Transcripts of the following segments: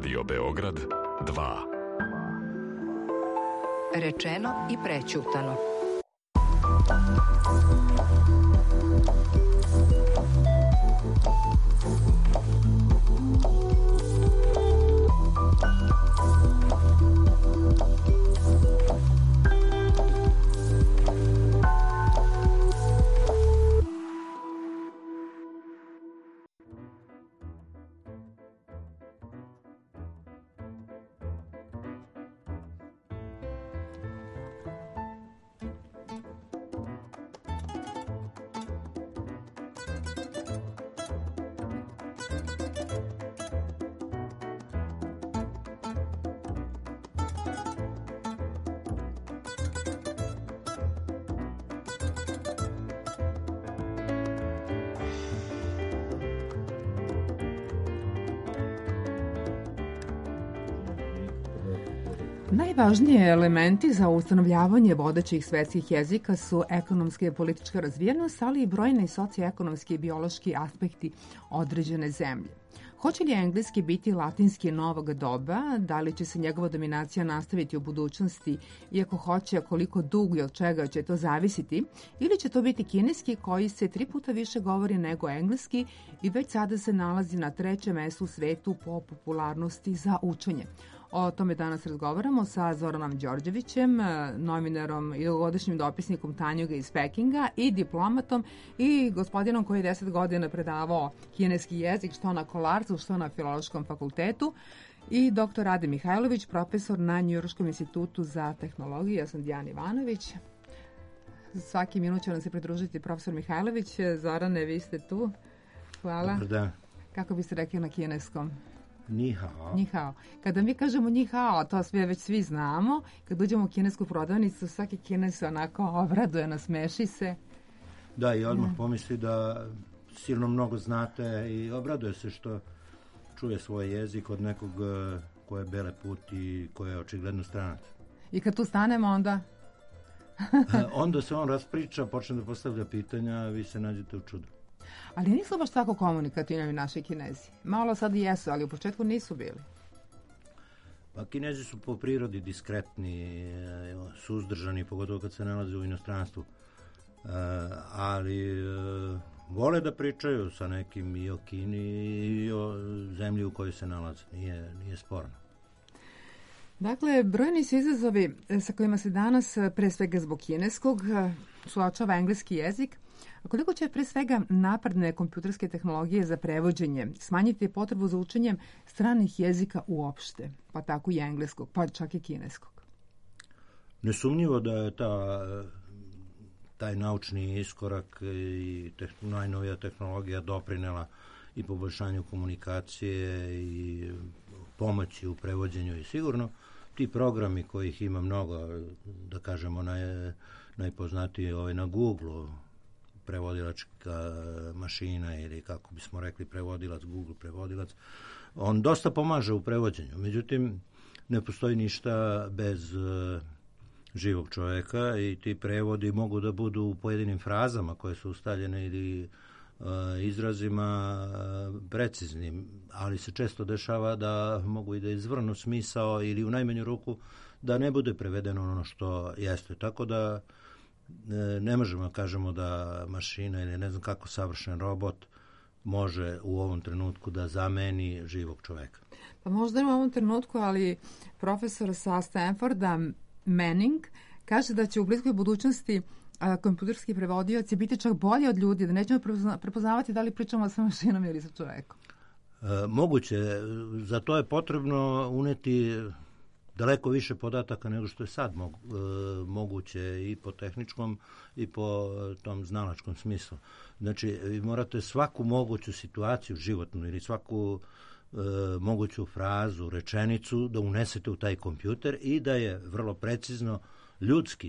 Radio Beograd 2. Rečeno i prećutano. Najvažniji elementi za ustanovljavanje vodećih svetskih jezika su ekonomska i politička razvijenost, ali i brojni socioekonomski i biološki aspekti određene zemlje. Hoće li engleski biti latinski novog doba? Da li će se njegova dominacija nastaviti u budućnosti? Iako hoće, koliko dugo i od čega će to zavisiti? Ili će to biti kineski koji se 3 puta više govori nego engleski i već sada se nalazi na 3. mestu u svetu po popularnosti za učenje? O tome danas razgovaramo sa Zoranom Đorđevićem, novinarom i dugogodišnjim dopisnikom Tanjuga iz Pekinga i diplomatom i gospodinom koji je 10 godina predavao kineski jezik što na Kolarcu, što na Filološkom fakultetu i dr. Rade Mihajlović, profesor na Njujorškom institutu za tehnologiju. Ja sam Dijana Ivanović. Svaki minut će nam se pridružiti profesor Mihajlović. Zorane, vi ste tu. Hvala. Dobar dan. Kako biste rekli na kineskom? Ni hao. Ni hao. Kada mi kažemo ni hao, to već svi znamo. Kad uđemo u kinesku prodavnicu, svaki Kines se onako obraduje, nasmeši se. Da, i odmah pomisli da silno mnogo znate i obraduje se što čuje svoj jezik od nekog ko je bele put i ko je očigledno stranac. I kad tu stanemo, onda? Onda se on raspriča, počne da postavlja pitanja, a vi se nađete u čudu. Ali nisu baš tako komunikativni naši Kinezi. Malo sad jesu, ali u početku nisu bili. Pa Kinezi su po prirodi diskretni, suzdržani, pogotovo kad se nalaze u inostranstvu. Ali vole da pričaju sa nekim i o Kini i o zemlji u kojoj se nalaze. Nije sporno. Dakle, brojni su izazovi sa kojima se danas, pre svega zbog kineskog, suočava engleski jezik. Koliko će pre svega napredne kompjuterske tehnologije za prevođenje smanjiti potrebu za učenjem stranih jezika uopšte, pa tako i engleskog, pa čak i kineskog? Nesumnjivo da je taj naučni iskorak i najnovija tehnologija doprinela i poboljšanju komunikacije i pomoći u prevođenju i sigurno ti programi kojih ima mnogo, da kažemo najpoznatiji na Google-u, prevodilačka mašina ili kako bismo rekli prevodilac, Google prevodilac, on dosta pomaže u prevođenju. Međutim, ne postoji ništa bez živog čoveka i ti prevodi mogu da budu u pojedinim frazama koje su ustaljene ili izrazima preciznim, ali se često dešava da mogu i da izvrnu smisao ili u najmanju ruku da ne bude prevedeno ono što jeste. Tako da ne možemo kažemo da mašina ili ne znam kako savršen robot može u ovom trenutku da zameni živog čoveka. Pa možda u ovom trenutku, ali profesor sa Stanforda Manning kaže da će u bliskoj budućnosti kompjuterski prevodioci biti čak bolji od ljudi, da nećemo prepoznavati da li pričamo sa mašinom ili sa čovekom. Moguće. Za to je potrebno uneti daleko više podataka nego što je sad moguće i po tehničkom i po tom znalačkom smislu. Znači, vi morate svaku moguću situaciju životnu ili svaku moguću frazu, rečenicu da unesete u taj kompjuter i da je vrlo precizno ljudski,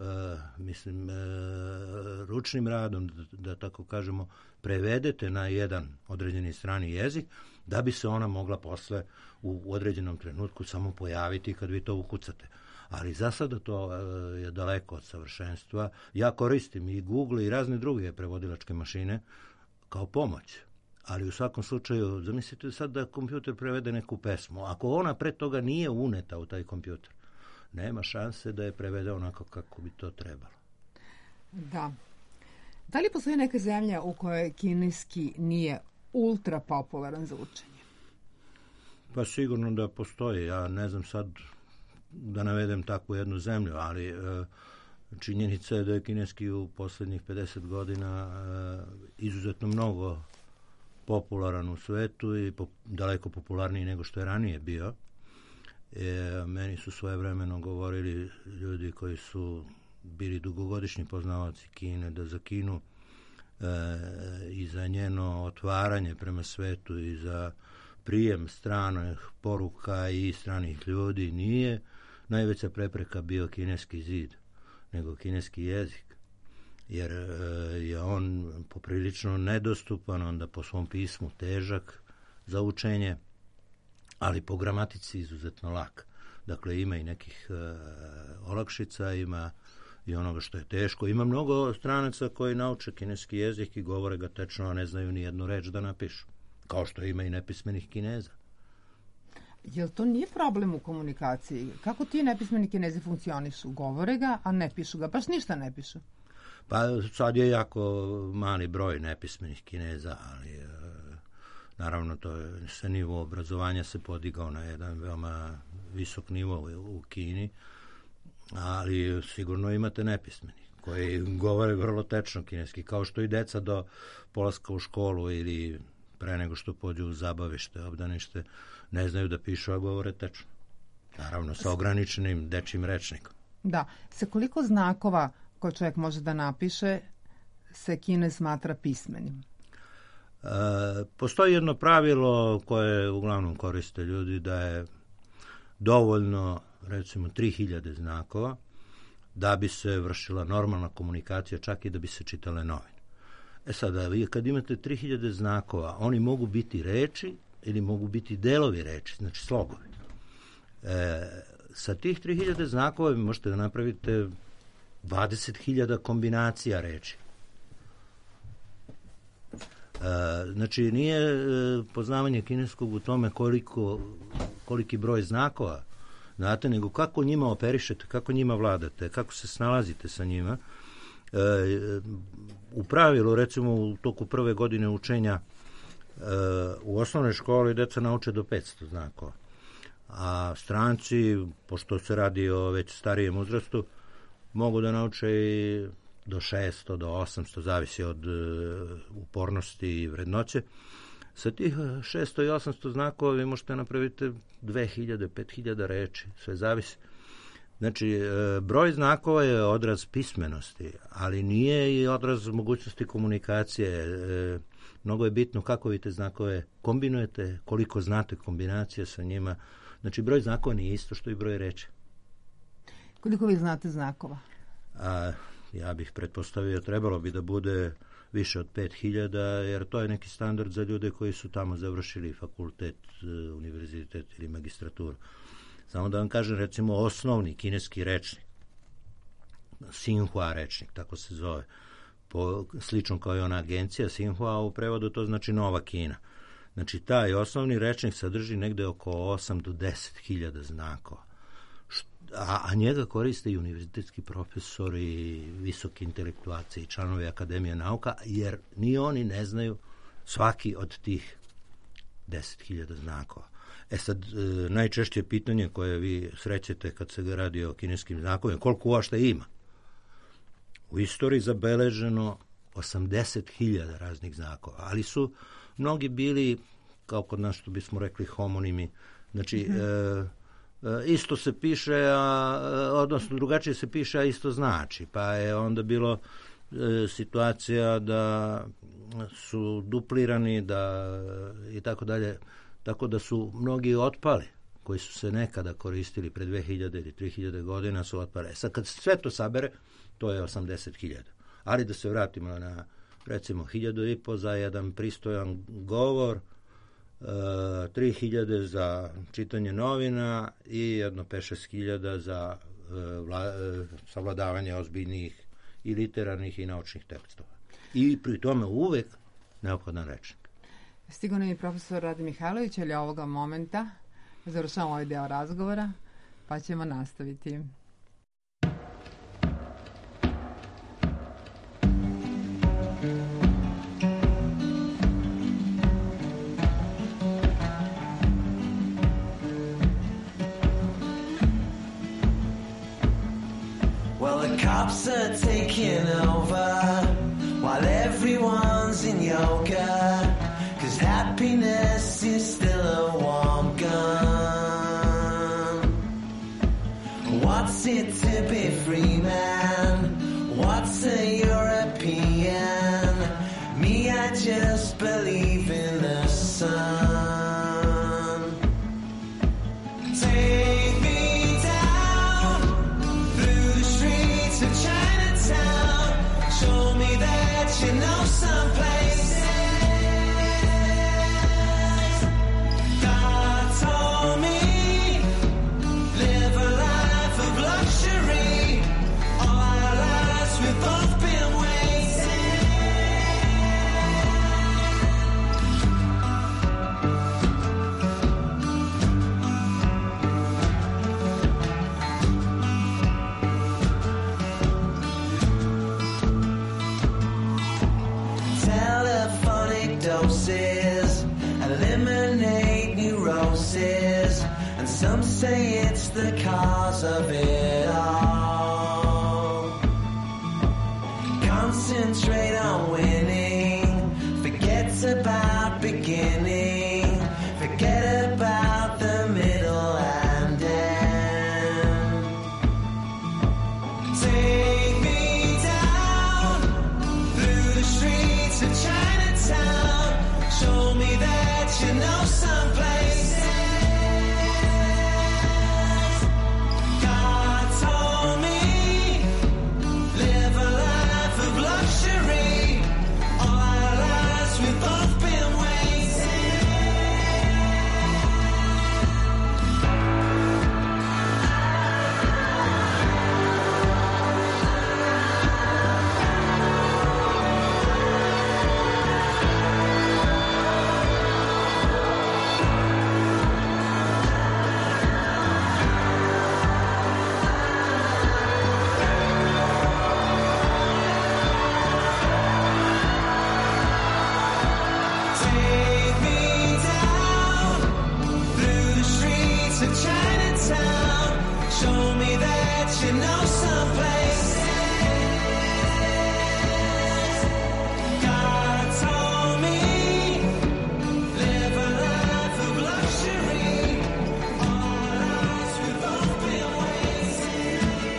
ručnim radom, da tako kažemo, prevedete na jedan određeni strani jezik, da bi se ona mogla posle u određenom trenutku samo pojaviti kad vi to ukucate. Ali za sada to je daleko od savršenstva. Ja koristim i Google i razne druge prevodilačke mašine kao pomoć, Ali u svakom slučaju, zamislite sad da kompjuter prevede neku pesmu. Ako ona pre toga nije uneta u taj kompjuter, nema šanse da je prevede onako kako bi to trebalo. Da. Da li postoji neka zemlja u kojoj kineski nije ultra popularan za učenje? Pa sigurno da postoji. Ja ne znam sad da navedem takvu jednu zemlju, ali činjenica je da je kineski u poslednjih 50 godina izuzetno mnogo popularan u svetu i daleko popularniji nego što je ranije bio. Meni su svojevremeno govorili ljudi koji su bili dugogodišnji poznavaoci Kine, da za Kinu i za njeno otvaranje prema svetu i za prijem stranih poruka i stranih ljudi nije najveća prepreka bio kineski zid, nego kineski jezik. Jer je on poprilično nedostupan, onda po svom pismu težak za učenje, ali po gramatici izuzetno lak. Dakle, ima i nekih olakšica, ima i onoga što je teško. Ima mnogo stranaca koji nauče kineski jezik i govore ga tečno, a ne znaju ni jednu reč da napišu. Kao što ima i nepismenih Kineza. Jel to nije problem u komunikaciji? Kako ti nepismeni Kinezi funkcionišu? Govore ga, a ne pišu ga. Baš ništa ne pišu. Pa sad je jako mali broj nepismenih Kineza, ali naravno to je, sa nivo obrazovanja se podigao na jedan veoma visok nivo u Kini, ali sigurno imate nepismenih koji govore vrlo tečno kineski, kao što i deca do polaska u školu ili pre nego što pođu u zabavište, obdanište, ne znaju da pišu, a govore tečno. Naravno, sa ograničenim dečjim rečnikom. Da. Sa koliko znakova koje čovjek može da napiše se Kinez smatra pismenim? Postoji jedno pravilo koje uglavnom koriste ljudi, da je dovoljno, recimo, 3000 znakova da bi se vršila normalna komunikacija, čak i da bi se čitale novine. Sada, vi kad imate 3000 znakova, oni mogu biti reči ili mogu biti delovi reči, znači slogovi. Sa tih 3000 znakova vi možete da napravite 20.000 kombinacija reči. Znači, nije poznavanje kineskog u tome koliki broj znakova, znate, nego kako njima operišete, kako njima vladate, kako se snalazite sa njima. U pravilu, recimo, u toku prve godine učenja u osnovnoj školi deca nauče do 500 znakova. A stranci, pošto se radi o već starijem uzrastu, mogu da nauče i do 600, do 800, zavisi od upornosti i vrednoće. Sa tih 600 i 800 znakova vi možete napraviti 2000, 5000 reči, sve zavisi. Znači, broj znakova je odraz pismenosti, ali nije i odraz mogućnosti komunikacije. Mnogo je bitno kako vi te znakove kombinujete, koliko znate kombinacije sa njima. Znači, broj znakova nije isto što i broj reči. Koliko vi znate znakova? Ja bih pretpostavio, trebalo bi da bude više od 5000, jer to je neki standard za ljude koji su tamo završili fakultet, univerzitet ili magistraturu. Samo da vam kažem, recimo, osnovni kineski rečnik, Xinhua rečnik, tako se zove, slično kao i ona agencija Xinhua, u prevodu to znači Nova Kina. Znači, taj osnovni rečnik sadrži negde oko 8 do 10.000 znakova. A njega koriste i univerzitetski profesori, visoki intelektualci i članovi Akademije nauka, jer ni oni ne znaju svaki od tih 10.000 znakova. Sad, najčešće pitanje koje vi srećete kad se radi o kineskim znakovima, koliko uopšte ima? U istoriji zabeleženo 80.000 raznih znakova, ali su mnogi bili, kao kod nas što bismo rekli, homonimi. Znači, isto se piše, odnosno drugačije se piše, a isto znači. Pa je onda bilo situacija da su duplirani i tako dalje, tako da su mnogi otpali koji su se nekada koristili pre 2000 ili 3000 godina su otpale. Sad kad sve to sabere, to je 80.000. Ali da se vratimo na, recimo, 1.500 za jedan pristojan govor, 3.000 za čitanje novina i jedno 5-6.000 za savladavanje ozbiljnih i literarnih i naučnih tekstova. I pri tome uvek neophodan rečnik. Stigao nam je profesor Rade Mihajlović, ali ovoga momenta završavamo ovaj deo razgovora, pa ćemo nastaviti. Cops are taking over while everyone's in yoga, 'cause happiness is still a warm gun. What's it to be free, man? What's a European? Me, I just believe in the sun. Take me down through the streets of Chinatown. Show me that you know some places. God told me, live a life of luxury. All our lives we've both been waiting. Telephonic doses eliminate neurosis, and some say it's the cause of it all. Concentrate on winning, forget about beginning, forget about the middle and end. Take me down through the streets of Chinatown. Show me that you know some places. God told me, live a life of luxury. All our lives we've both been waiting. Take me down through the streets of Chinatown. Show me that you know some places. God told me, live a life of luxury. All our lives we've both been waiting.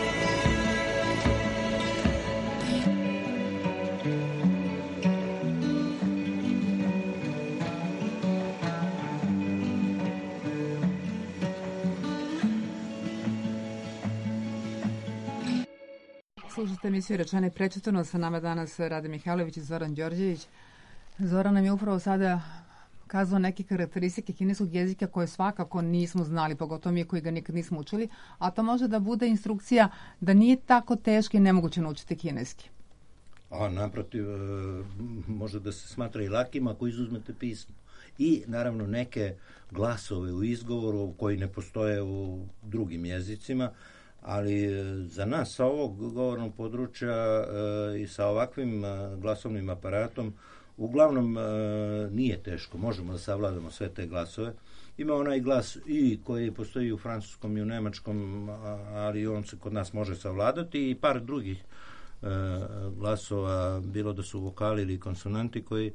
Slušajte emisiju Rečeno i prečitano, sa nama danas Rade Mihajlović i Zoran Đorđević. Zoran nam je upravo sada kazao neke karakteristike kineskog jezika koje svakako nismo znali, pogotovo mi koji ga nikad nismo učili, a to može da bude instrukcija da nije tako teško i nemoguće naučiti kineski. A naprotiv, može da se smatra i lakim ako izuzmete pismo. I naravno neke glasove u izgovoru koji ne postoje u drugim jezicima, ali za nas sa ovog govornog područja i sa ovakvim glasovnim aparatom uglavnom nije teško, možemo da savladamo sve te glasove. Ima onaj glas i koji postoji u francuskom i u nemačkom, ali on se kod nas može savladati, i par drugih glasova, bilo da su vokali ili konsonanti, koji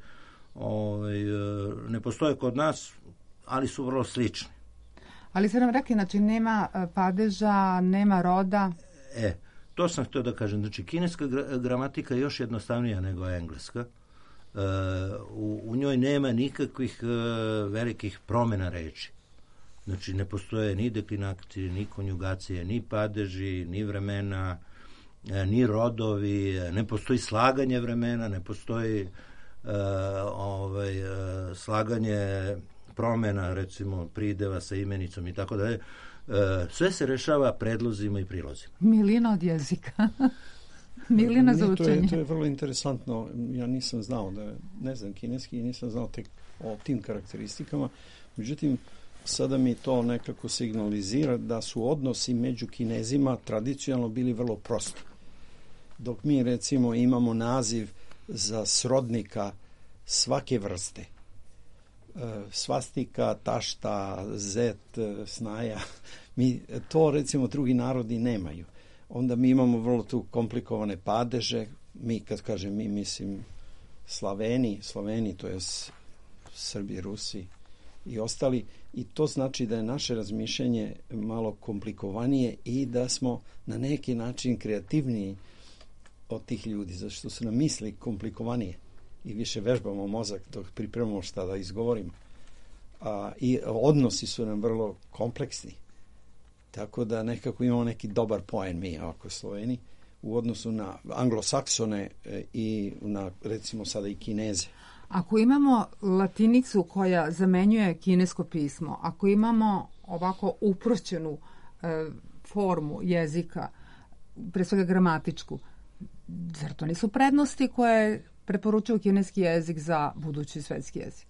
ne postoje kod nas, ali su vrlo slični. Ali ste nam rekli, znači nema padeža, nema roda. To sam htio da kažem. Znači, kineska gramatika je još jednostavnija nego engleska. U njoj nema nikakvih velikih promjena reči. Znači, ne postoje ni deklinacije, ni konjugacije, ni padeži, ni vremena, ni rodovi, ne postoji slaganje vremena, ne postoji slaganje promjena, recimo prideva sa imenicom i tako dalje. Sve se rešava predlozima i prilozima. Milina od jezika. Milina za učenje. To je vrlo interesantno. Ja nisam znao ne znam kineski i nisam znao tek o tim karakteristikama. Međutim, sada mi to nekako signalizira da su odnosi među Kinezima tradicionalno bili vrlo prosti. Dok mi recimo imamo naziv za srodnika svake vrste. Svastika, tašta, zet, snaja. To recimo drugi narodi nemaju. Onda mi imamo vrlo tu komplikovane padeže. Mi kad kažem mi mislim Sloveni, to je Srbi, Rusi i ostali. I to znači da je naše razmišljanje malo komplikovanije i da smo na neki način kreativniji od tih ljudi, zato što su nam misli komplikovanije i više vežbamo mozak dok pripremamo šta da izgovorimo. I odnosi su nam vrlo kompleksni. Tako da nekako imamo neki dobar poen mi ako Sloveni u odnosu na anglosaksone i na recimo sada i Kineze. Ako imamo latinicu koja zamenjuje kinesko pismo, ako imamo ovako uprošćenu formu jezika, pre svega gramatičku, zar to nisu prednosti koje preporučuju kineski jezik za budući svetski jezik?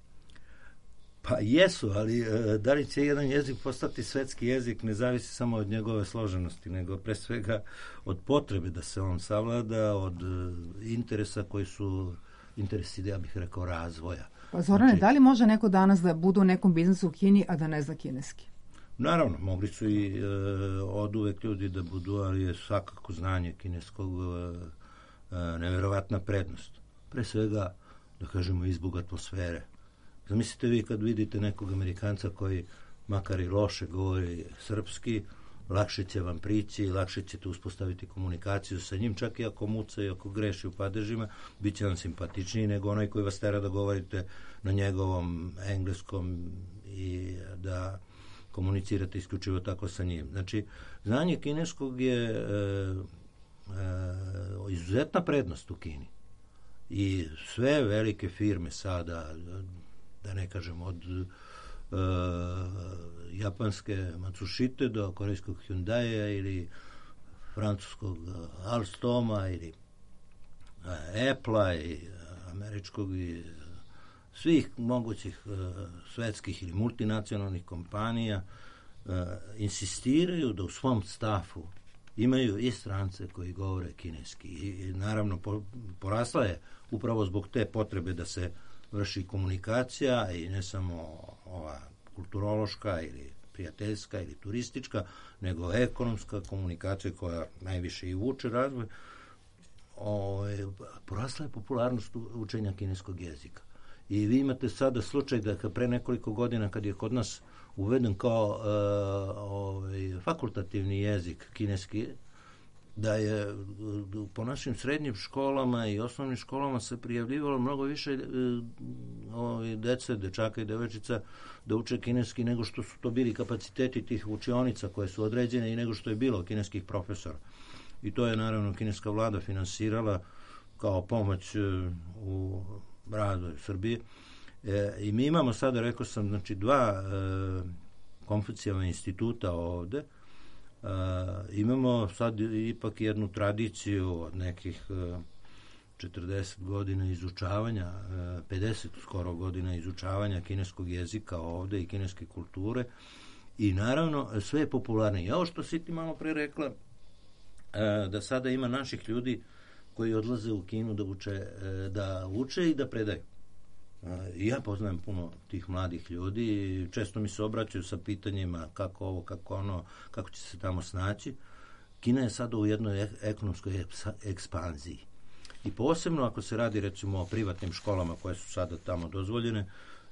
Pa jesu, ali da li će jedan jezik postati svetski jezik ne zavisi samo od njegove složenosti, nego pre svega od potrebe da se on savlada, od interesa koji su interesi, ja bih rekao, razvoja. Pa Zorane, da li može neko danas da bude u nekom biznisu u Kini, a da ne zna kineski? Naravno, mogli su i od uvek ljudi da budu, ali je svakako znanje kineskog neverovatna prednost. Pre svega, da kažemo, izbog atmosfere. Zamislite vi kad vidite nekog Amerikanca koji makar i loše govori srpski, lakše će vam prići, lakše ćete uspostaviti komunikaciju sa njim, čak i ako muca i ako greši u padežima, bit će vam simpatičniji nego onaj koji vas tera da govorite na njegovom engleskom i da komunicirate isključivo tako sa njim. Znači, znanje kineskog je izuzetna prednost u Kini. I sve velike firme sada, da ne kažem od japanske Matsushite do korejskog Hyundai ili francuskog Alstoma ili Apple-a i američkog i svih mogućih svetskih ili multinacionalnih kompanija insistiraju da u svom stafu imaju i strance koji govore kineski i naravno porasla je upravo zbog te potrebe da se vrši komunikacija i ne samo ova kulturološka ili prijateljska ili turistička, nego ekonomska komunikacija koja najviše i vuče razvoj. Porasla je popularnost učenja kineskog jezika. I vi imate sada slučaj da pre nekoliko godina kad je kod nas uveden kao fakultativni jezik kineski, da je po našim srednjim školama i osnovnim školama se prijavljivalo mnogo više dece, dečaka i devojčica da uče kineski nego što su to bili kapaciteti tih učionica koje su određene i nego što je bilo kineskih profesora. I to je naravno kineska vlada finansirala kao pomoć u razvoju Srbije. I mi imamo sada, rekao sam, znači 2 Konfucijeva instituta ovde. Imamo sad ipak jednu tradiciju od nekih 40 godina izučavanja, 50 skoro godina izučavanja kineskog jezika ovde i kineske kulture i naravno sve je popularnije. I ovo što si ti malo pre rekla, da sada ima naših ljudi koji odlaze u Kinu da uče i da predaju. Ja poznajem puno tih mladih ljudi i često mi se obraćaju sa pitanjima kako ovo, kako ono, kako će se tamo snaći. Kina je sada u jednoj ekonomskoj ekspanziji. I posebno ako se radi recimo o privatnim školama koje su sada tamo dozvoljene,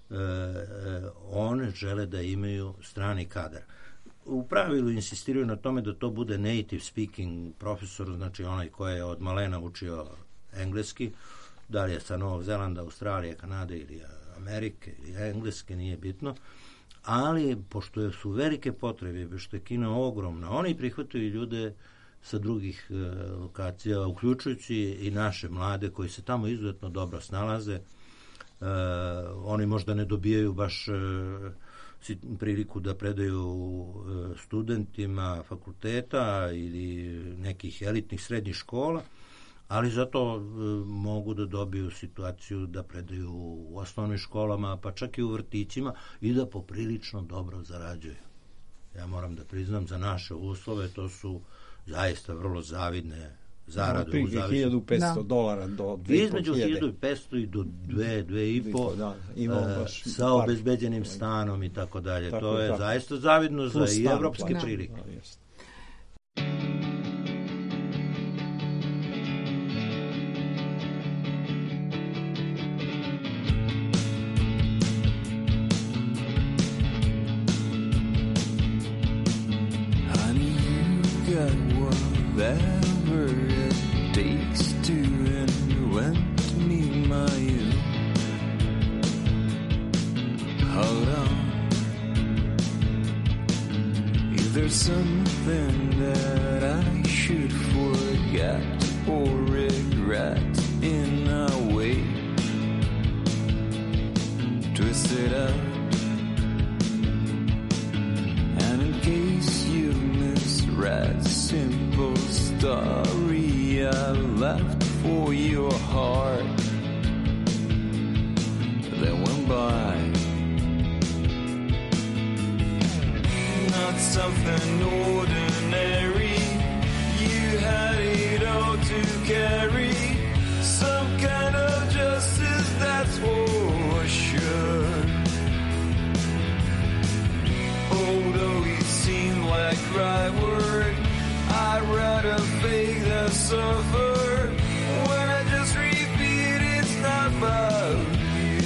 one žele da imaju strani kadar. U pravilu insistiraju na tome da to bude native speaking profesor, znači onaj koji je od malena učio engleski, da li je sa Novog Zelanda, Australije, Kanade ili Amerike ili engleske, nije bitno, ali pošto su velike potrebe, pošto je Kina ogromna, oni prihvataju ljude sa drugih lokacija, uključujući i naše mlade koji se tamo izuzetno dobro snalaze. Oni možda ne dobijaju baš priliku da predaju studentima fakulteta ili nekih elitnih srednjih škola, ali zato mogu da dobiju situaciju da predaju u osnovnim školama, pa čak i u vrtićima i da poprilično dobro zarađuju. Ja moram da priznam, za naše uslove to su zaista vrlo zavidne zarade. $1,500 do $2,500. Između 1.500 i do 2.500 sa obezbeđenim stanom i tako dalje. To je zaista zavidno za i evropske prilike. Whatever it takes to invent me my you. Hold on. Is there something that I should forget or regret in a way? Twist it up. And in case you misread simple story I left for your heart that went by. Not something ordinary, you had it all to carry. Some kind of justice, that's for sure. Although it seemed like right word, I'd rather fake than suffer. When I just repeat, it's not about you.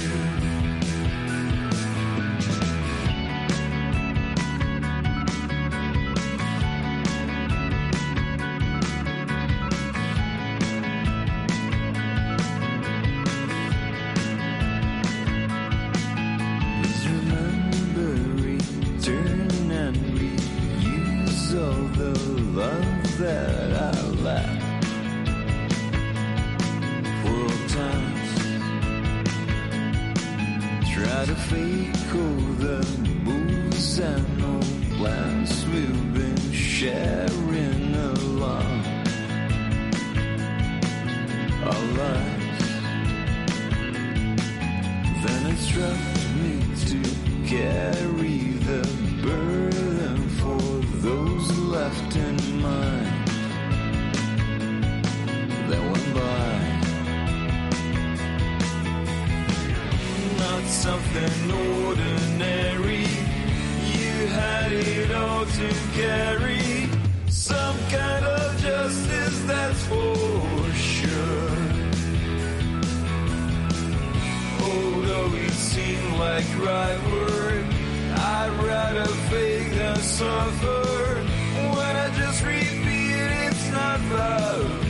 Please remember, return and reuse all the love that I left for old times. Try to fake all the moves and old plans we've been sharing along our lives. Then instruct me to carry the burden for those left in mind that went by. Not something ordinary, you had it all to carry. Some kind of justice, that's for sure. Although it seemed like right word, I'd rather fake than suffer. When I just repeat, it's not about you.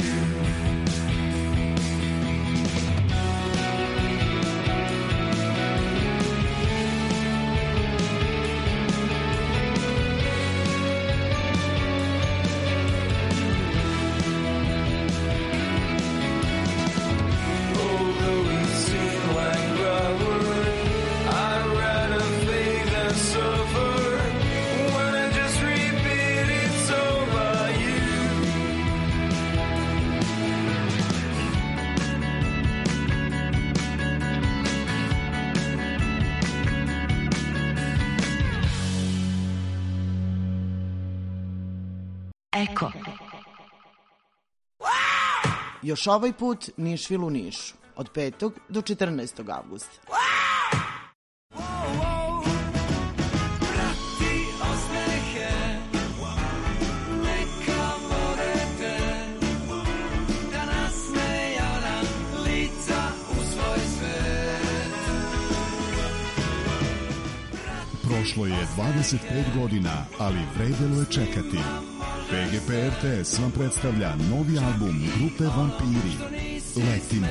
Although it seemed like right word, I'd rather fake than suffer. When I just repeat, it's all about you. Eko. Još ovaj put Nišvil u Nišu. Od 5. do 14. avgusta. Prošlo je 25 godina, ali vredelo je čekati. PGP RTS vam predstavlja novi album grupe Vampiri. Letimo.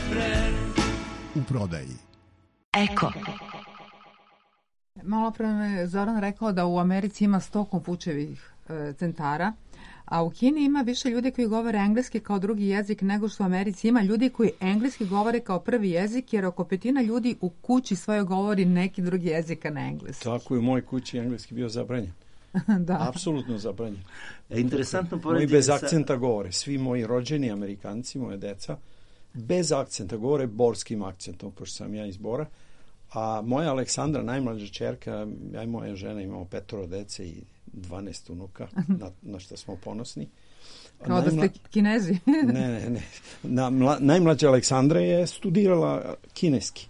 U prodaji. Eko. Malo pre me Zoran rekao da u Americi ima 100 Konfučevih centara, A u Kini ima više ljudi koji govore engleski kao drugi jezik nego što u Americi ima ljudi koji engleski govore kao prvi jezik, jer oko petina ljudi u kući svoje govori neki drugi jezika na engleski. Tako je, u mojoj kući engleski bio zabranjen. Da. Apsolutno zabranjen. Interesantno moji bez akcenta govore. Svi moji rođeni Amerikanci, moje deca, bez akcenta govore borskim akcentom, pošto sam ja iz Bora. A moja Aleksandra, najmlađa ćerka, ja i moja žena imamo 5 dece i 12 unuka, na što smo ponosni. Kao da ste Kinezi. Ne. Najmlađa Aleksandra je studirala kineski.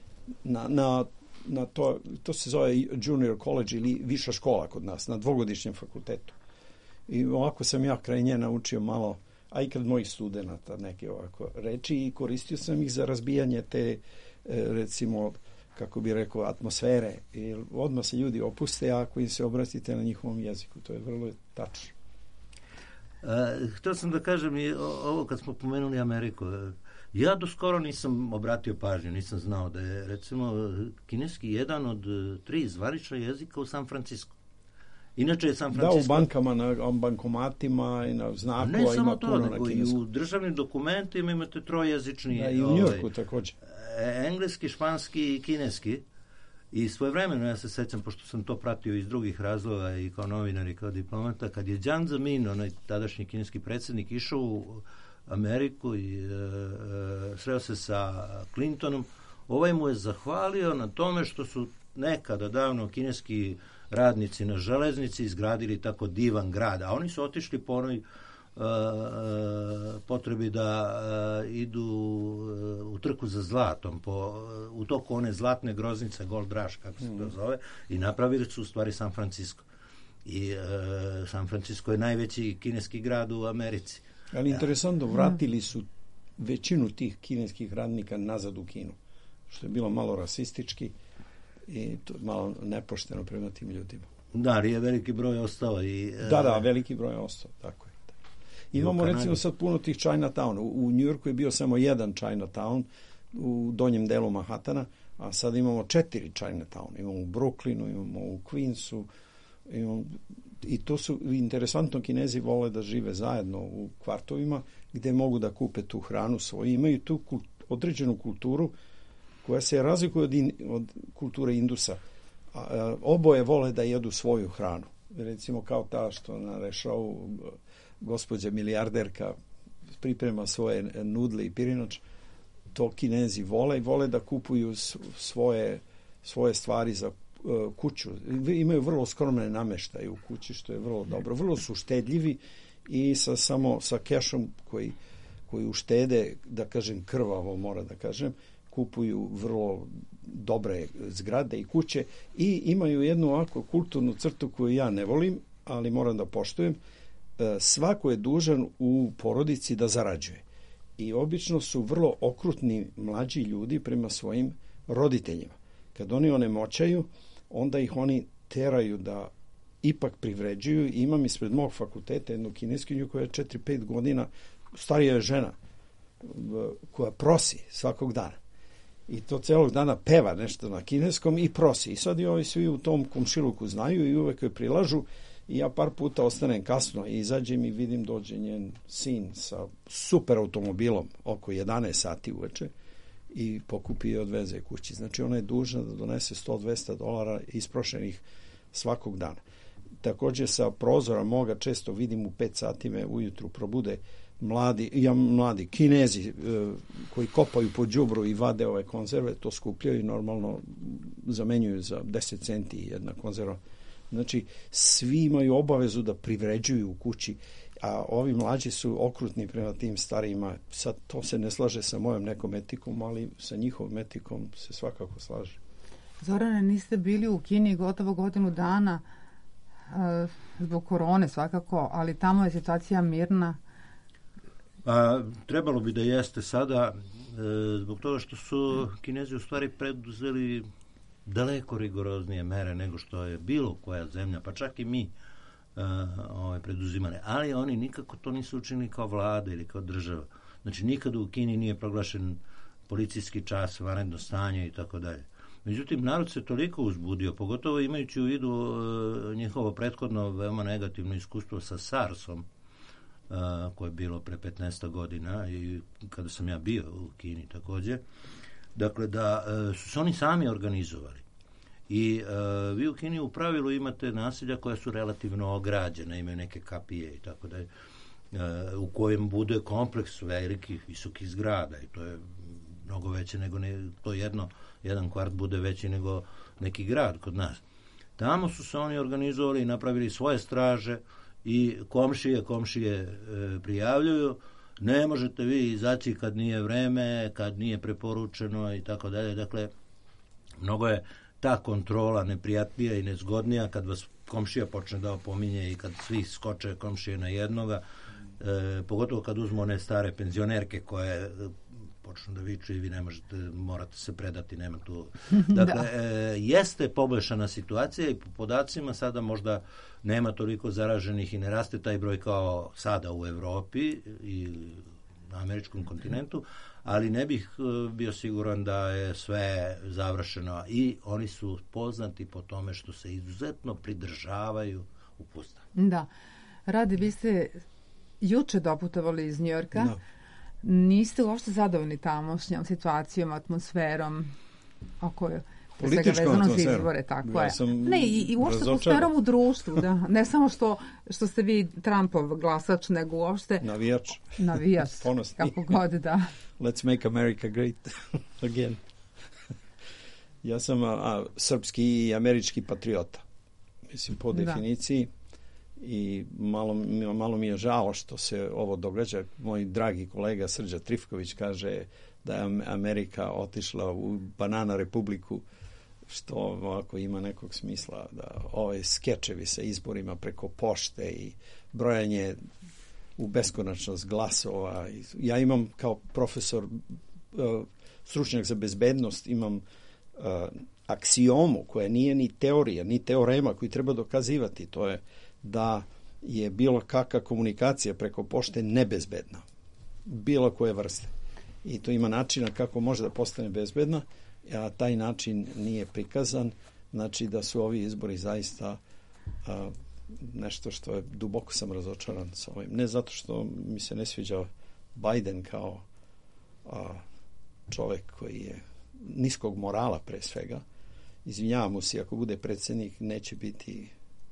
Na to se zove junior college ili viša škola kod nas, na 2-godišnjem fakultetu. I ovako sam ja kraj nje naučio malo, a i kod mojih studenata neke ovako reči i koristio sam ih za razbijanje te, recimo, kako bi rekao, atmosfere. I odmah se ljudi opuste ako im se obratite na njihovom jeziku. To je vrlo tačno. Htio sam da kažem i ovo kad smo pomenuli Ameriku. Ja do skoro nisam obratio pažnju, nisam znao da je, recimo, kineski jedan od 3 zvanična jezika u San Francisco. Inače je San Francisco... Da, u bankama, na bankomatima i na znaku, ne samo ima to, puno nego na kineskom. I u državnim dokumentima imate trojezični... Da, i u Njujorku također. Engleski, španski i kineski. I svojevremeno, ja se sećam, pošto sam to pratio iz drugih razloga i kao novinar i kao diplomata, kad je Jiang Zemin, onaj tadašnji kineski predsjednik, išao u Ameriku i sreo se sa Clintonom, ovaj mu je zahvalio na tome što su nekada davno kineski radnici na železnici izgradili tako divan grad, a oni su otišli po onoj potrebi da idu u trku za zlatom, u toku one zlatne groznice, Gold Rush, kako se to zove, i napravili su u stvari San Francisco. I San Francisco je najveći kineski grad u Americi. Ali interesantno, vratili su većinu tih kineskih radnika nazad u Kinu, što je bilo malo rasistički i to malo nepošteno prema tim ljudima. Da, ali je veliki broj ostao. Da, veliki broj je ostao, tako je. Imamo recimo sad puno tih Chinatown. U Njujorku je bio samo jedan Chinatown u donjem delu Manhattana, a sad imamo 4 Chinatown. Imamo u Brooklynu, imamo u Queensu, i to su, interesantno, Kinezi vole da žive zajedno u kvartovima gde mogu da kupe tu hranu svoju. Imaju tu određenu kulturu koja se razlikuje od kulture Indusa. Oboje vole da jedu svoju hranu. Recimo kao ta što na rešao gospođa milijarderka priprema svoje nudle i pirinač, to Kinezi vole i vole da kupuju svoje stvari za kuću. Imaju vrlo skromne nameštaje u kući, što je vrlo dobro. Vrlo su štedljivi i samo sa kešom koji uštede, da kažem krvavo, mora da kažem, kupuju vrlo dobre zgrade i kuće i imaju jednu ovako kulturnu crtu koju ja ne volim, ali moram da poštujem. Svako je dužan u porodici da zarađuje. I obično su vrlo okrutni mlađi ljudi prema svojim roditeljima. Kad oni onemoćaju, onda ih oni teraju da ipak privređuju. Imam ispred mog fakulteta jednu kineskinju koja je 4-5 godina, starija je žena, koja prosi svakog dana. I to celog dana peva nešto na kineskom i prosi. I sad i ovi svi u tom komšiluku znaju i uvek joj prilažu. I ja par puta ostanem kasno i izađem i vidim dođe njen sin sa super automobilom oko 11 sati uveče i pokupi i odveze kući. Znači ona je dužna da donese $100-200 isprošenih svakog dana. Također sa prozora moga često vidim u 5 sati me ujutru probude mladi Kinezi koji kopaju po đubru i vade ove konzerve, to skupljaju i normalno zamenjuju za 10 centi jedna konzerva. Znači, svi imaju obavezu da privređuju u kući, a ovi mlađi su okrutni prema tim starijima. Sad to se ne slaže sa mojom nekom etikom, ali sa njihovom etikom se svakako slaže. Zorane, niste bili u Kini gotovo godinu dana zbog korone svakako, ali tamo je situacija mirna. Trebalo bi da jeste sada, zbog toga što su Kinezi u stvari preduzeli daleko rigoroznije mere nego što je bilo koja zemlja, pa čak i mi preduzimane. Ali oni nikako to nisu učinili kao vlada ili kao država. Znači, nikada u Kini nije proglašen policijski čas, vanredno stanje i tako dalje. Međutim, narod se toliko uzbudio, pogotovo imajući u vidu njihovo prethodno veoma negativno iskustvo sa SARS-om, koje je bilo pre 15 godina i kada sam ja bio u Kini takođe. Dakle, da su se oni sami organizovali. I vi u Kini u pravilu imate naselja koja su relativno ograđena, imaju neke kapije i tako da je, u kojem bude kompleks velikih, visokih zgrada i to je mnogo veće nego to jedan kvart bude veći nego neki grad kod nas. Tamo su se oni organizovali i napravili svoje straže i komšije prijavljuju, ne možete vi izaći kad nije vreme, kad nije preporučeno i tako dalje. Dakle, mnogo je ta kontrola neprijatnija i nezgodnija kad vas komšija počne da opominje i kad svi skoče komšije na jednoga, pogotovo kad uzmu one stare penzionerke koje počnu da viču i vi ne možete, morate se predati, nema tu. Dakle, jeste poboljšana situacija i po podacima sada možda nema toliko zaraženih i ne raste taj broj kao sada u Evropi i na američkom kontinentu, ali ne bih bio siguran da je sve završeno i oni su poznati po tome što se izuzetno pridržavaju uputstva. Da. Rade, vi ste juče doputovali iz Njujorka. No. Niste uopšte zadovoljni tamošnjom situacijom, atmosferom oko političkom atmosferom. Izbore, tako je. Ne, i uopšte atmosferom u društvu, da. Ne samo što ste vi Trumpov glasač, nego uopšte navijač. Ponosni. Kako god, da. Let's make America great again. Ja sam srpski i američki patriota. Mislim, po definiciji. I malo mi je žao što se ovo događa. Moj dragi kolega Srđa Trifković kaže da je Amerika otišla u banana republiku, što ovako ima nekog smisla, da ove skečevi sa izborima preko pošte i brojanje u beskonačnost glasova. Ja imam kao profesor, stručnjak za bezbednost, imam aksiomu koja nije ni teorija, ni teorema koji treba dokazivati. To je da je bilo kakva komunikacija preko pošte nebezbedna. Bilo koje vrste. I to ima načina kako može da postane bezbedna, a taj način nije prikazan. Znači da su ovi izbori zaista nešto što je, duboko sam razočaran sa ovim. Ne zato što mi se ne sviđa Biden kao čovek koji je niskog morala pre svega. Izvinjavam mu se, ako bude predsjednik, neće biti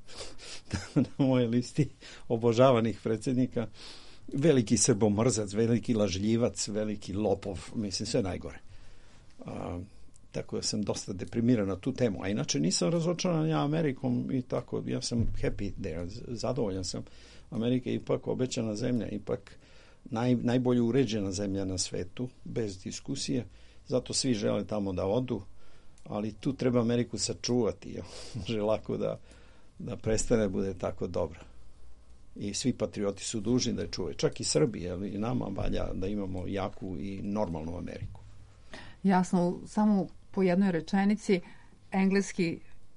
na moje listi obožavanih predsjednika. Veliki srbomrzac, veliki lažljivac, veliki lopov, mislim sve najgore. Tako da sam dosta deprimiran na tu temu. A inače nisam razočaran ja Amerikom i tako, ja sam happy there, zadovoljan sam. Amerika je ipak obećana zemlja, ipak najbolje uređena zemlja na svetu, bez diskusije. Zato svi žele tamo da odu, ali tu treba Ameriku sačuvati. Može lako da prestane bude tako dobra. I svi patrioti su dužni da je čuvaju. Čak i Srbi, ali i nama valja da imamo jaku i normalnu Ameriku. Jasno, samo po jednoj rečenici, engleski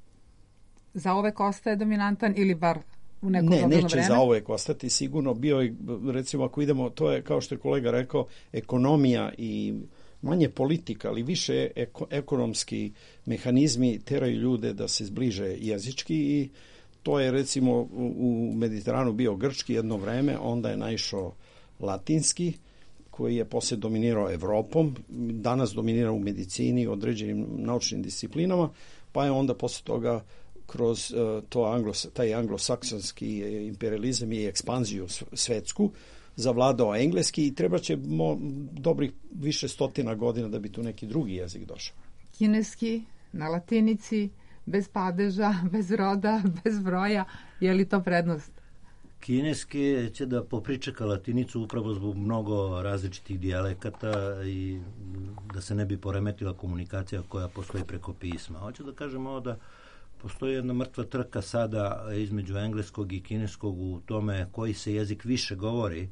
zauvek ostaje dominantan ili bar u neko dogledno vreme? Ne, neće zauvek ostati sigurno. Bio je, recimo, ako idemo, to je, kao što je kolega rekao, ekonomija i manje politika, ali više ekonomski mehanizmi teraju ljude da se zbliže jezički i to je recimo u Mediteranu bio grčki jedno vreme, onda je naišao latinski koji je posle dominirao Evropom, danas dominira u medicini, određenim naučnim disciplinama, pa je onda posle toga kroz taj anglosaksonski imperializam i ekspanziju svetsku zavladao engleski i treba će dobrih više stotina godina da bi tu neki drugi jezik došao. Kineski, na latinici, bez padeža, bez roda, bez broja, je li to prednost? Kineski će da popričeka latinicu upravo zbog mnogo različitih dijalekata i da se ne bi poremetila komunikacija koja postoji preko pisma. Hoću da kažem ovo da postoji jedna mrtva trka sada između engleskog i kineskog u tome koji se jezik više govori.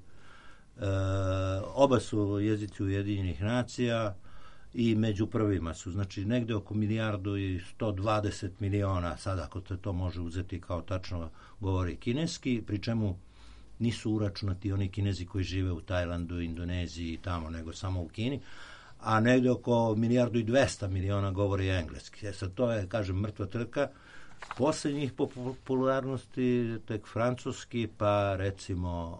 Oba su jezici Ujedinjenih nacija i među prvima su. Znači negde oko 1.120 miliona, sada ako se to može uzeti kao tačno, govori kineski, pri čemu nisu uračunati oni Kinezi koji žive u Tajlandu, Indoneziji i tamo, nego samo u Kini, a negde oko 1.200 miliona govori engleski. Sad to je, kažem, mrtva trka. Poslednjih po popularnosti tek francuski, pa recimo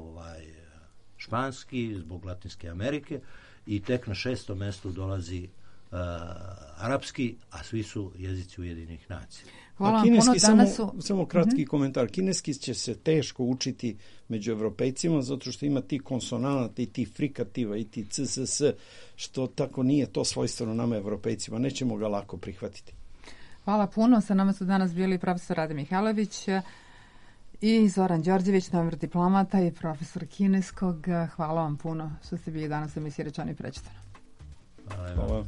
španski zbog Latinske Amerike i tek na 6. mestu dolazi arapski, a svi su jezici Ujedinjenih nacija. Hvala vam kineski, puno. Danas su... samo kratki komentar. Kineski će se teško učiti među evropejcima zato što ima ti konsonanata i ti frikativa i ti css, što tako nije to svojstveno nama evropejcima. Nećemo ga lako prihvatiti. Hvala puno. Sa nama su danas bili profesor Rade Mihajlović i Zoran Đorđević, novinar diplomata i profesor kineskog. Hvala vam puno što ste bili danas u emisiji Rečeno i prečitano. Hvala.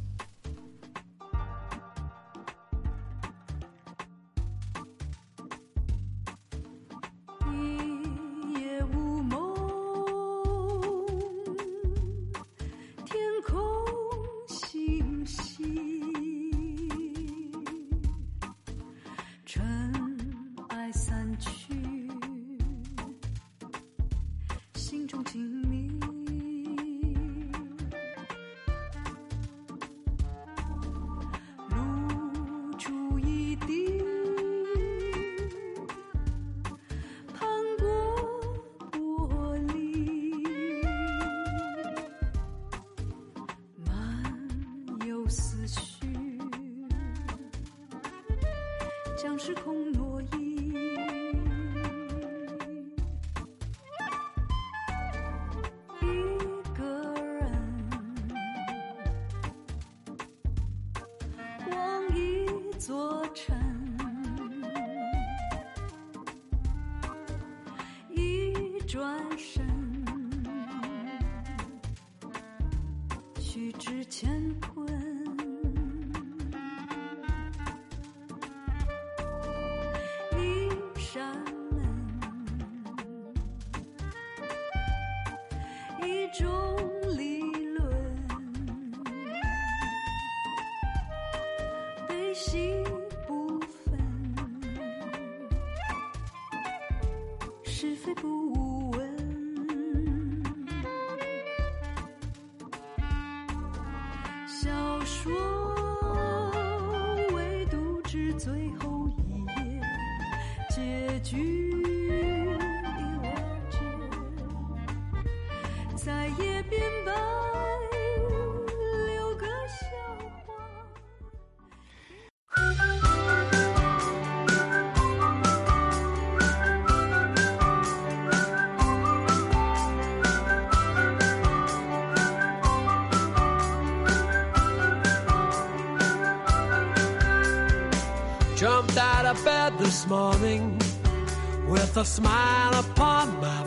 Jumped out of bed this morning with a smile upon my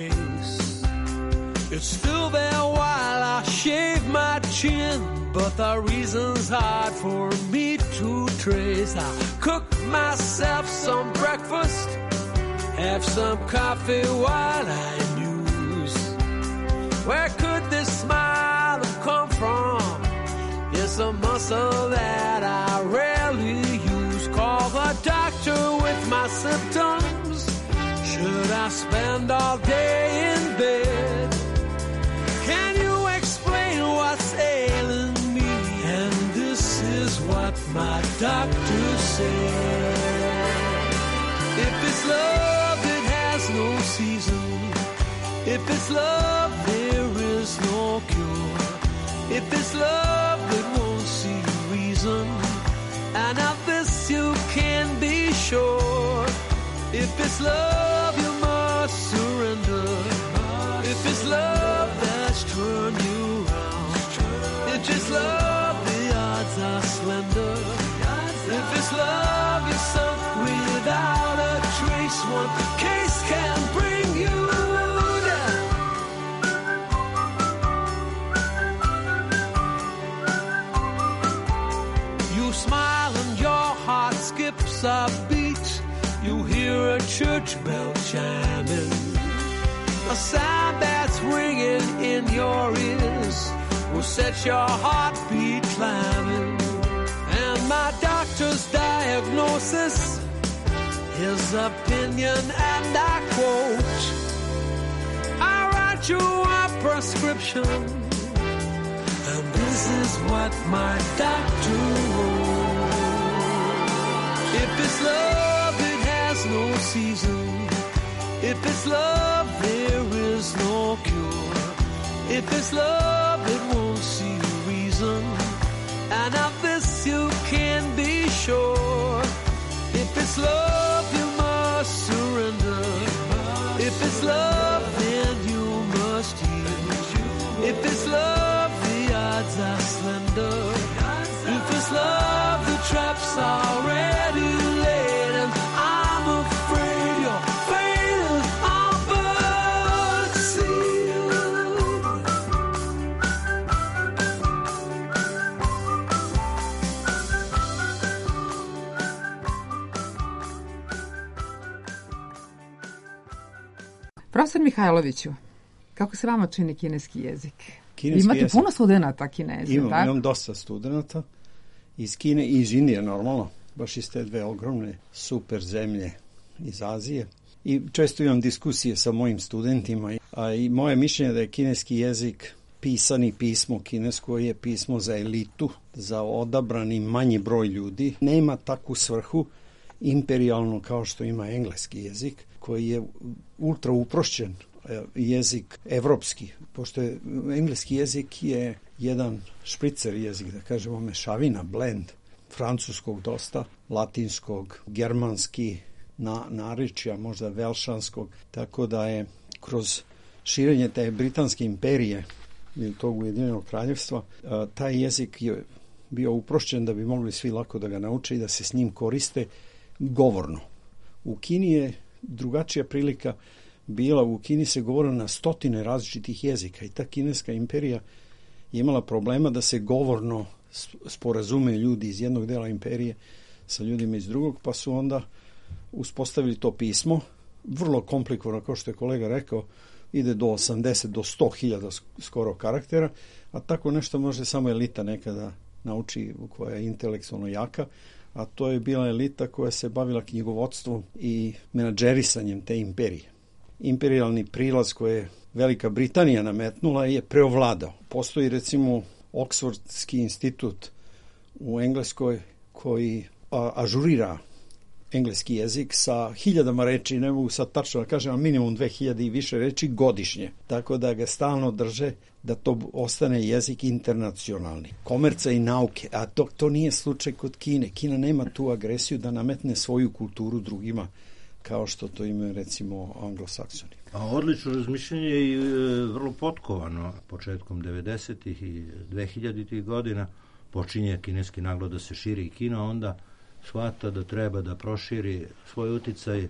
face. It's still there while I shave my chin, but the reason's hard for me to trace. I cook myself some breakfast, have some coffee while I muse. Where could this smile have come from? It's a muscle that I rarely use. Call the doctor with my symptoms. Should I spend all day in bed? Can you explain what's ailing me? And this is what my doctor said. If it's love, it has no season. If it's love, there is no cure. If it's love, it won't see reason. And of this you can be sure. If it's love, you must surrender. If it's love that's turned you round, if it's love, the odds are slender. If it's love, you're sunk without a trace. One case can bring you down. You smile and your heart skips a beat. You hear a church bell chiming, a sound that's ringing in your ears will set your heartbeat climbing. And my doctor's diagnosis, his opinion, and I quote, I write you a prescription, and this is what my doctor wrote. If If it's love, it has no season. If it's love, there is no cure. If it's love, it won't see reason. And of this you can be sure. If it's love, you must surrender. If it's love, then you must yield. If it's love, the odds are slender. If it's love, the traps are already laid. And I'm afraid your fate is all but sealed. Profesor Mihajloviću, kako se vama čini kineski jezik? Kineski Imate jezik. puno studenata kineza, tako? Imam dosta studenata iz Kine i iz Indije, normalno, baš iz te dve ogromne super zemlje iz Azije. I često imam diskusije sa mojim studentima, a i moje mišljenje je da je kineski jezik pisani pismo kinesko je pismo za elitu, za odabrani manji broj ljudi. Nema takvu svrhu imperijalno kao što ima engleski jezik, koji je ultra uprošćen jezik evropski, pošto je engleski jezik je jedan špricer jezik, da kažemo mešavina, blend, francuskog dosta, latinskog, germanski, narečja, možda velšanskog, tako da je kroz širenje te britanske imperije ili tog Ujedinjenog kraljevstva, taj jezik je bio uprošćen da bi mogli svi lako da ga nauče i da se s njim koriste govorno. U Kini je drugačija prilika bila, u Kini se govorilo na stotine različitih jezika i ta kineska imperija je imala problema da se govorno sporazume ljudi iz jednog dela imperije sa ljudima iz drugog, pa su onda uspostavili to pismo, vrlo komplikovano, kao što je kolega rekao, ide do 80, do 100.000 skoro karaktera, a tako nešto može samo elita nekada nauči koja je intelektualno jaka, a to je bila elita koja se bavila knjigovodstvom i menadžerisanjem te imperije. Imperijalni prilaz koje je Velika Britanija nametnula je preovladao. Postoji recimo Oksfordski institut u Engleskoj koji ažurira engleski jezik sa 1000 reči, ne mogu sad tačno da kažem, ali minimum 2000 i više reči godišnje. Tako da ga stalno drže da to ostane jezik internacionalni. Komerca i nauke, a to nije slučaj kod Kine. Kina nema tu agresiju da nametne svoju kulturu drugima, kao što to imaju recimo anglosaksoni. A odlično razmišljanje i vrlo potkovano. Početkom 90-ih i 2000-ih godina počinje kineski naglo da se širi i Kina onda shvata da treba da proširi svoj uticaj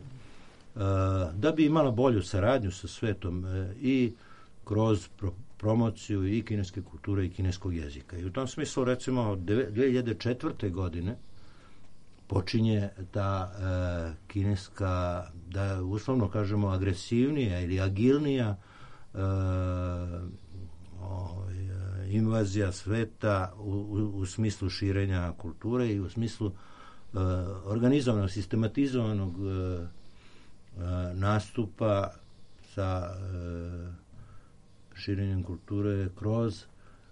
da bi imala bolju saradnju sa svetom i kroz promociju i kineske kulture i kineskog jezika. I u tom smislu recimo 2004. godine počinje ta kineska, da uslovno kažemo agresivnija ili agilnija invazija sveta u smislu širenja kulture i u smislu organizovanog, sistematizovanog nastupa sa širenjem kulture kroz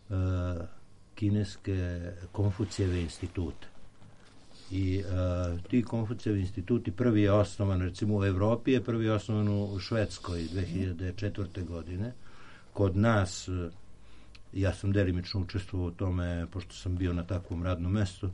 kineske Konfucijeve institute. I ti Konfucijevi instituti, prvi je osnovan recimo u Evropi, je prvi osnovan u Švedskoj 2004. godine. Kod nas, ja sam delimično učestvovao u tome, pošto sam bio na takvom radnom mestu,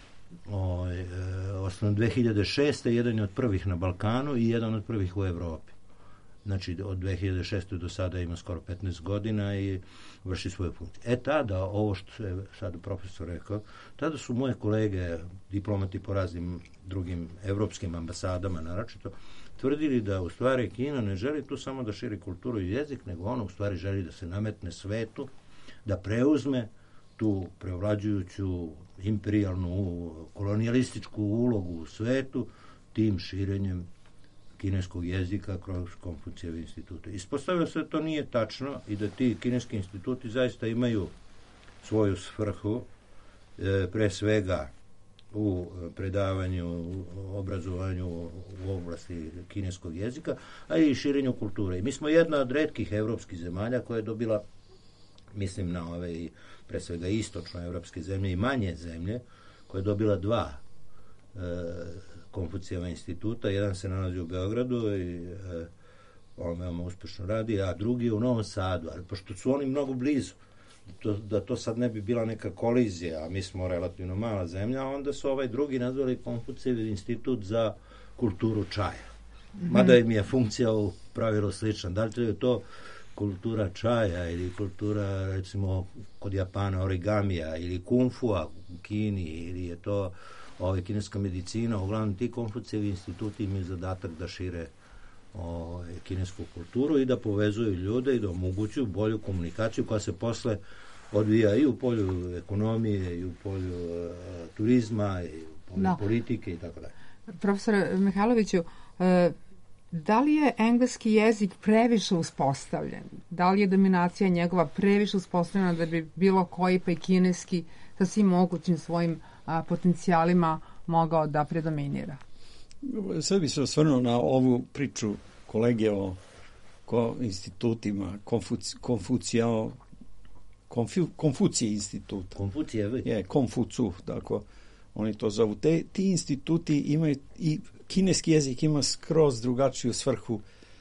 osnovan 2006. jedan je od prvih na Balkanu i jedan od prvih u Evropi. Znači, od 2006. do sada ima skoro 15 godina i vrši svoju funkciju. Tada, ovo što je sad profesor rekao, tada su moje kolege, diplomati po raznim drugim evropskim ambasadama naročito, tvrdili da u stvari Kina ne želi tu samo da širi kulturu i jezik, nego ono u stvari želi da se nametne svetu, da preuzme tu preovlađujuću imperijalnu kolonijalističku ulogu u svetu tim širenjem kineskog jezika kroz Konfucijeve institute. Ispostavilo se da to nije tačno i da ti kineski instituti zaista imaju svoju svrhu, pre svega u predavanju, u obrazovanju u oblasti kineskog jezika, a i širenju kulture. I mi smo jedna od retkih evropskih zemalja koja je dobila, mislim na ove pre svega istočno evropske zemlje i manje zemlje, koja je dobila 2 Konfucijeva instituta. Jedan se nalazi u Beogradu i on veoma uspešno radi, a drugi je u Novom Sadu. Ali pošto su oni mnogo blizu, da to sad ne bi bila neka kolizija, a mi smo relativno mala zemlja, onda su ovaj drugi nazvali Konfucijev institut za kulturu čaja. Mada im je funkcija u pravilu slična. Da li je to kultura čaja ili kultura, recimo, kod Japana origamija ili kung-fua u Kini, ili je to kineska medicina. Uglavnom, ti Konfucijevi instituti imaju zadatak da šire kinesku kulturu i da povezuju ljude i da omogućuju bolju komunikaciju koja se posle odvija i u polju ekonomije, i u polju turizma, i u polju politike i tako dalje. Profesore Mihajloviću, da li je engleski jezik previše uspostavljen? Da li je dominacija njegova previše uspostavljena da bi bilo koji pa i kineski sa svim mogućim svojim potencijalima mogao da predominira? Sad bi se osvrnuo na ovu priču kolege o institutima Konfucije institut. Konfucu, tako oni to zovu. Ti instituti imaju, i kineski jezik ima skroz drugačiju svrhu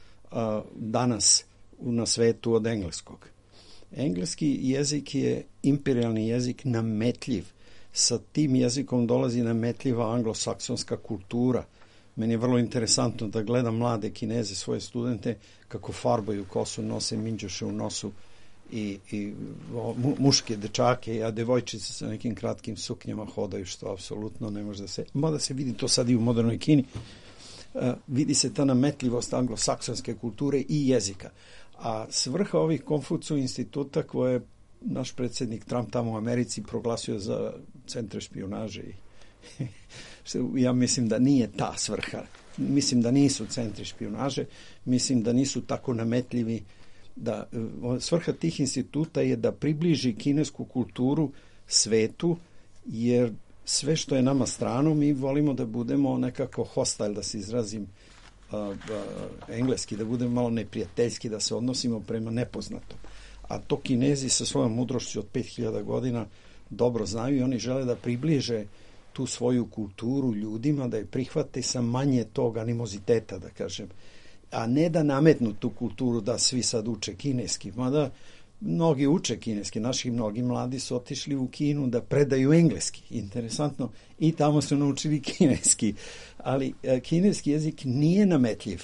danas na svetu od engleskog. Engleski jezik je imperijalni jezik, nametljiv. Sa tim jezikom dolazi nametljiva anglosaksonska kultura. Meni je vrlo interesantno da gledam mlade Kineze, svoje studente, kako farbaju kosu, nose minđuše u nosu i muške dečake, a devojčice sa nekim kratkim suknjama hodaju, što apsolutno ne može da se vidi to sad i u modernoj Kini. Vidi se ta nametljivost anglosaksonske kulture i jezika. A svrha ovih Konfucu instituta koje je naš predsjednik Trump tamo u Americi proglasio za centre špijunaže i ja mislim da nije ta svrha. Mislim da nisu centri špijunaže, mislim da nisu tako nametljivi. Da svrha tih instituta je da približi kinesku kulturu svetu, jer sve što je nama strano, mi volimo da budemo nekako hostile, da se izrazim engleski, da budemo malo neprijateljski, da se odnosimo prema nepoznatom. A to Kinezi sa svojom mudrošću od 5000 godina dobro znaju i oni žele da približe tu svoju kulturu ljudima, da je prihvate sa manje tog animoziteta, da kažem, a ne da nametnu tu kulturu da svi sad uče kineski, mada mnogi uče kineski, naši mnogi mladi su otišli u Kinu da predaju engleski, interesantno, i tamo su naučili kineski, ali kineski jezik nije nametljiv.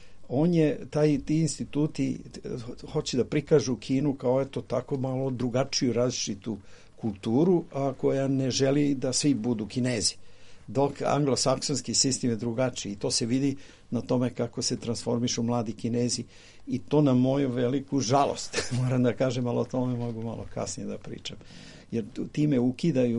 Ti instituti hoće da prikažu Kinu kao eto tako malo drugačiju, različitu kulturu, a koja ne želi da svi budu Kinezi. Dok anglosaksonski sistem je drugačiji i to se vidi na tome kako se transformišu mladi Kinezi i to na moju veliku žalost. Moram da kažem, ali o tome mogu malo kasnije da pričam. Jer time ukidaju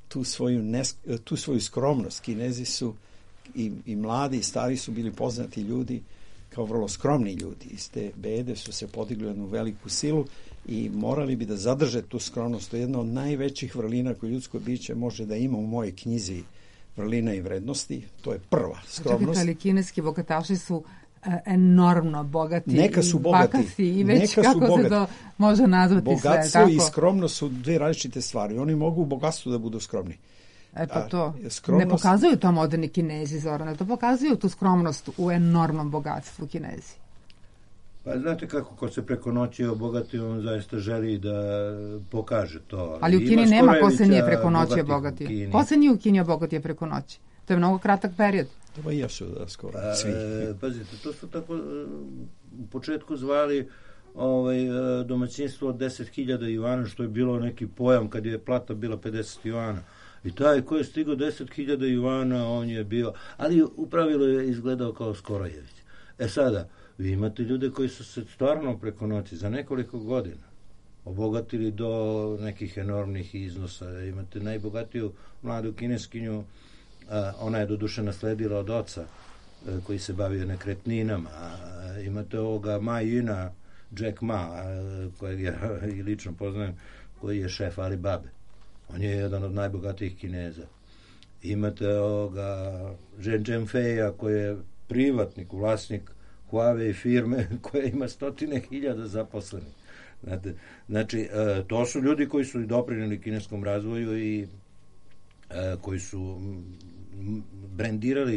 tu svoju skromnost. Kinezi su i mladi i stari su bili poznati ljudi kao vrlo skromni ljudi. Iz te bede su se podigli jednu veliku silu i morali bi da zadrže tu skromnost. To je jedna od najvećih vrlina koje ljudsko biće može da ima u mojoj knjizi vrlina i vrednosti. To je prva skromnost. Čekajte, ali kineski bogataši su enormno bogati. Neka su bogati. I već kako se to može nazvati sve. Bogatstvo i skromnost su dve različite stvari. Oni mogu u bogatstvu da budu skromni. To ne pokazuju to moderni Kinezi, Zorane, to pokazuju tu skromnost u enormnom bogatstvu Kinezi. Pa znate kako, ko se preko noći obogati, on zaista želi da pokaže to. Ali u Kini nema ko se nije preko noći obogatio. Ko se nije u Kini obogatio preko noći? To je mnogo kratak period. To ba jesu da skoro svi. Pazite, to su tako u početku zvali domaćinstvo od 10.000 juana, što je bilo neki pojam kad je plata bila 50 juana. I taj ko je stigao 10.000 juana, on je bio, ali u pravilu je izgledao kao Skorojević. Sada, vi imate ljude koji su se stvarno preko noći za nekoliko godina obogatili do nekih enormnih iznosa. Imate najbogatiju mladu kineskinju, ona je doduše nasledila od oca koji se bavio nekretninama. Imate ovoga Ma Yina, Jack Ma, kojeg ja i lično poznajem, koji je šef Alibabe. On je jedan od najbogatijih Kineza. Imate ovoga Zhen Zhenfeja, koji je privatnik, vlasnik Huawei firme koja ima 100.000 zaposlenih. Znači, to su ljudi koji su doprineli kineskom razvoju i koji su brendirali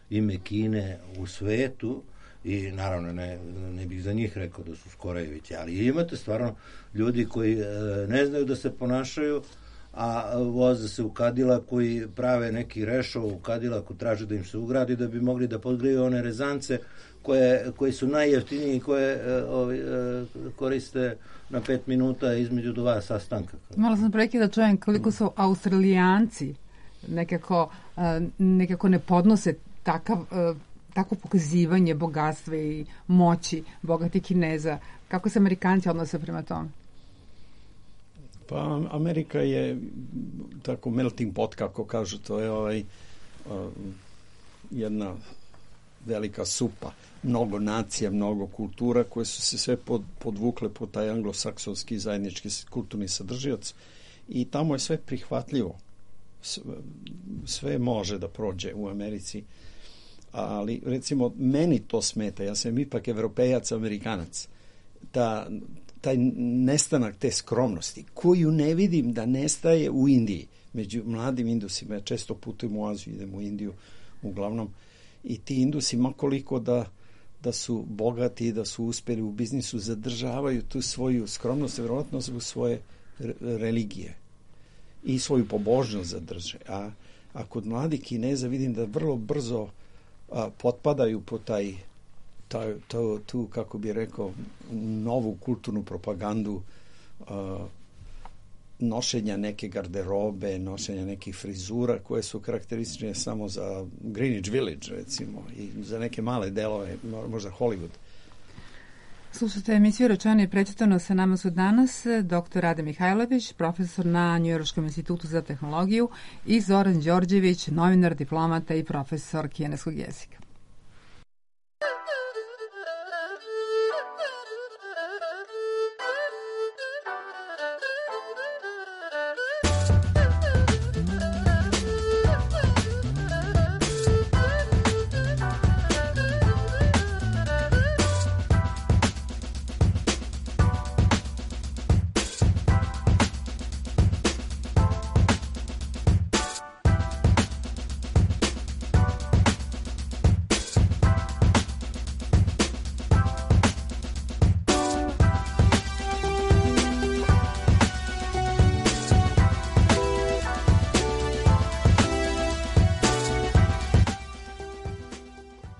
ime Kine u svetu, i naravno ne bih za njih rekao da su Skorejevići, ali imate stvarno ljudi koji ne znaju da se ponašaju, a voze se u Cadillacu i prave neki rešov u Cadillacu, traže da im se ugradi da bi mogli da podgreju one rezance koji su najjeftiniji i koje koriste na 5 minuta između 2 sastanka. Malo sam prekida da čujem koliko su Australijanci nekako ne podnose takvo pokazivanje bogatstva i moći bogatih Kineza. Kako se Amerikanci odnose prema tome? Pa Amerika je tako melting pot, kako kažu, to je jedna velika supa, mnogo nacija, mnogo kultura koje su se sve podvukle po taj anglosaksonski zajednički kulturni sadržioc i tamo je sve prihvatljivo. Sve može da prođe u Americi, ali recimo meni to smeta, ja sam ipak Evropejac, Amerikanac, taj nestanak te skromnosti koju ne vidim da nestaje u Indiji među mladim Indusima. Ja često putujem u Aziju, idem u Indiju uglavnom, i ti Indusi makoliko da su bogati, da su uspeli u biznisu, zadržavaju tu svoju skromnost, vjerovatno zbog svoje religije i svoju pobožnost zadrže. A kod mladih Kineza vidim da vrlo brzo potpadaju po tu, kako bi rekao, novu kulturnu propagandu nošenja neke garderobe, nošenja nekih frizura koje su karakteristične samo za Greenwich Village, recimo, i za neke male delove, možda Hollywood. Slušajte emisiju Rečeno i prečitano, sa nama su danas dr. Rade Mihajlović, profesor na Njujorškom institutu za tehnologiju, i Zoran Đorđević, novinar, diplomata i profesor kineskog jezika.